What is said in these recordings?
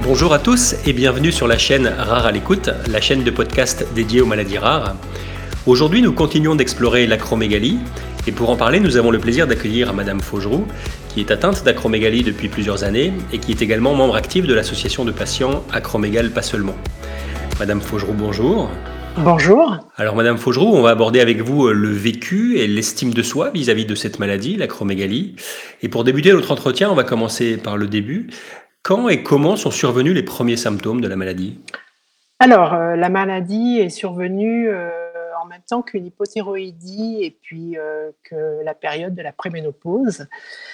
Bonjour à tous et bienvenue sur la chaîne Rare à l'écoute, la chaîne de podcast dédiée aux maladies rares. Aujourd'hui, nous continuons d'explorer l'acromégalie et pour en parler, nous avons le plaisir d'accueillir Madame Faugeroux, qui est atteinte d'acromégalie depuis plusieurs années et qui est également membre actif de l'association de patients Acromégale Pas Seulement. Madame Faugeroux, bonjour. Bonjour. Alors Madame Faugeroux, on va aborder avec vous le vécu et l'estime de soi vis-à-vis de cette maladie, l'acromégalie. Et pour débuter notre entretien, on va commencer par le début. Quand et comment sont survenus les premiers symptômes de la maladie ? Alors, la maladie est survenue en même temps qu'une hypothyroïdie et puis que la période de la préménopause.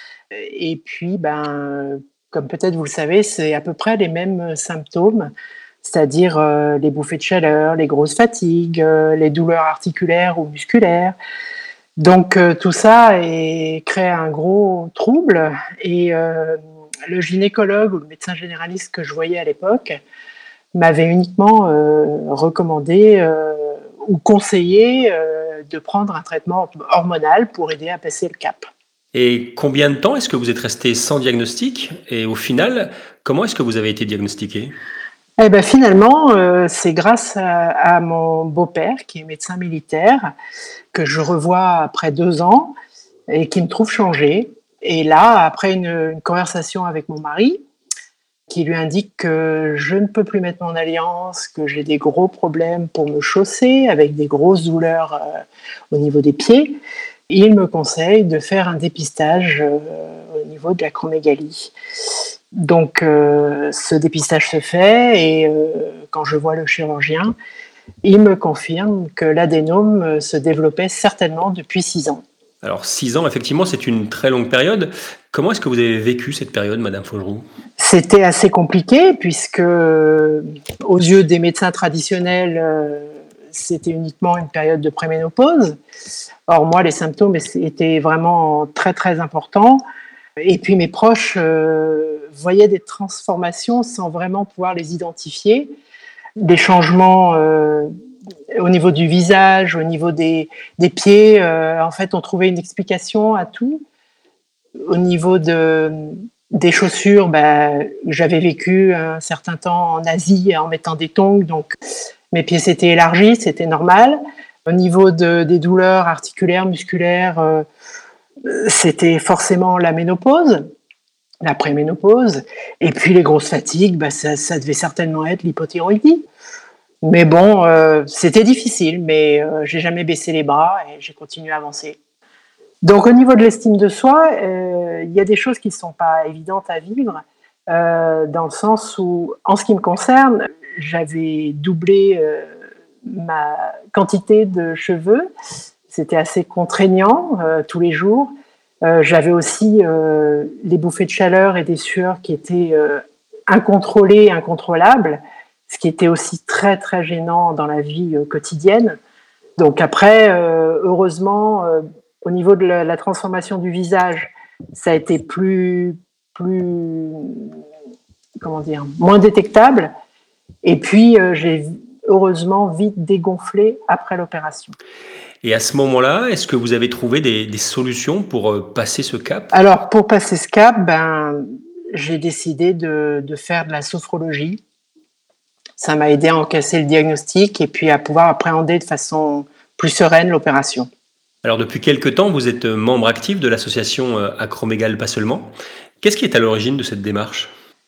Et puis, comme peut-être vous le savez, c'est à peu près les mêmes symptômes, c'est-à-dire les bouffées de chaleur, les grosses fatigues, les douleurs articulaires ou musculaires. Donc, tout ça crée un gros trouble et le gynécologue ou le médecin généraliste que je voyais à l'époque m'avait uniquement recommandé ou conseillé de prendre un traitement hormonal pour aider à passer le cap. Et combien de temps est-ce que vous êtes resté sans diagnostic ? Et au final, comment est-ce que vous avez été diagnostiqué ? Eh ben, finalement, c'est grâce à mon beau-père, qui est médecin militaire, que je revois après 2 ans et qui me trouve changée. Et là, après une conversation avec mon mari, qui lui indique que je ne peux plus mettre mon alliance, que j'ai des gros problèmes pour me chausser, avec des grosses douleurs au niveau des pieds, il me conseille de faire un dépistage au niveau de l'acromégalie. Donc, ce dépistage se fait et quand je vois le chirurgien, il me confirme que l'adénome se développait certainement depuis 6 ans. Alors 6 ans, effectivement, c'est une très longue période. Comment est-ce que vous avez vécu cette période, Madame Faugeroux ? C'était assez compliqué puisque, aux yeux des médecins traditionnels, c'était uniquement une période de préménopause. Or, moi, les symptômes étaient vraiment très, très importants. Et puis, mes proches voyaient des transformations sans vraiment pouvoir les identifier. Des changements au niveau du visage, au niveau des pieds. En fait, on trouvait une explication à tout. Au niveau des chaussures, j'avais vécu un certain temps en Asie en mettant des tongs, donc mes pieds s'étaient élargis, c'était normal. Au niveau des douleurs articulaires, musculaires, c'était forcément la ménopause, la préménopause, et puis les grosses fatigues, ça devait certainement être l'hypothyroïdie. Mais bon, c'était difficile, mais j'ai jamais baissé les bras et j'ai continué à avancer. Donc au niveau de l'estime de soi, il y a des choses qui ne sont pas évidentes à vivre, dans le sens où, en ce qui me concerne, j'avais doublé ma quantité de cheveux. C'était assez contraignant tous les jours. J'avais aussi les bouffées de chaleur et des sueurs qui étaient incontrôlées, incontrôlables, ce qui était aussi très très gênant dans la vie quotidienne. Donc après, heureusement, au niveau de la transformation du visage, ça a été moins détectable. Et puis, j'ai heureusement vite dégonflé après l'opération. Et à ce moment-là, est-ce que vous avez trouvé des solutions pour passer ce cap ? Alors, pour passer ce cap, j'ai décidé de faire de la sophrologie. Ça m'a aidé à encaisser le diagnostic et puis à pouvoir appréhender de façon plus sereine l'opération. Alors depuis quelques temps, vous êtes membre actif de l'association Acromégale Pas Seulement. Qu'est-ce qui est à l'origine de cette démarche ?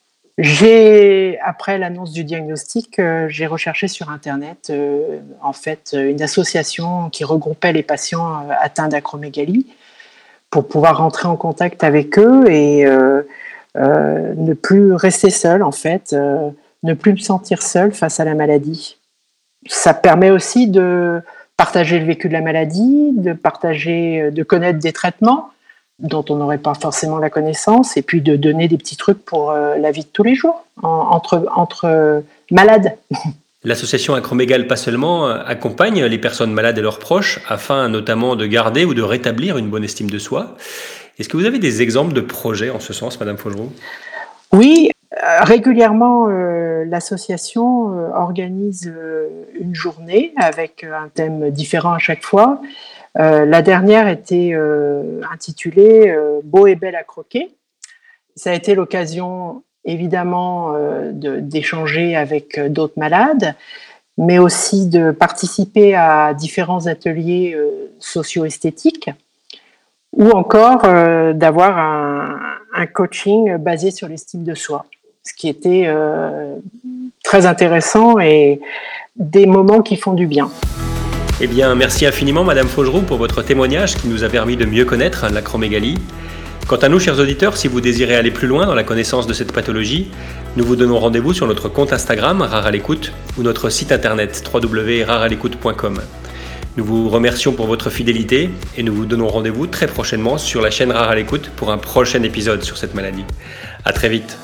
Après l'annonce du diagnostic, j'ai recherché sur Internet une association qui regroupait les patients atteints d'acromégalie pour pouvoir rentrer en contact avec eux et ne plus rester seul, ne plus me sentir seul face à la maladie. Ça permet aussi de partager le vécu de la maladie, de connaître des traitements dont on n'aurait pas forcément la connaissance, et puis de donner des petits trucs pour la vie de tous les jours, entre malades. L'association Acromégale Pas Seulement accompagne les personnes malades et leurs proches afin notamment de garder ou de rétablir une bonne estime de soi. Est-ce que vous avez des exemples de projets en ce sens, Madame Faugeroux ? Oui, régulièrement, l'association organise une journée avec un thème différent à chaque fois. La dernière était intitulée « Beau et belle à croquer ». Ça a été l'occasion évidemment d'échanger avec d'autres malades, mais aussi de participer à différents ateliers socio-esthétiques, ou encore d'avoir un coaching basé sur l'estime de soi, ce qui était très intéressant et des moments qui font du bien. Eh bien, merci infiniment Madame Faugeroux pour votre témoignage qui nous a permis de mieux connaître l'acromégalie. Quant à nous, chers auditeurs, si vous désirez aller plus loin dans la connaissance de cette pathologie, nous vous donnons rendez-vous sur notre compte Instagram Rare à l'écoute ou notre site internet www.rarealécoute.com. Nous vous remercions pour votre fidélité et nous vous donnons rendez-vous très prochainement sur la chaîne Rare à l'écoute pour un prochain épisode sur cette maladie. À très vite.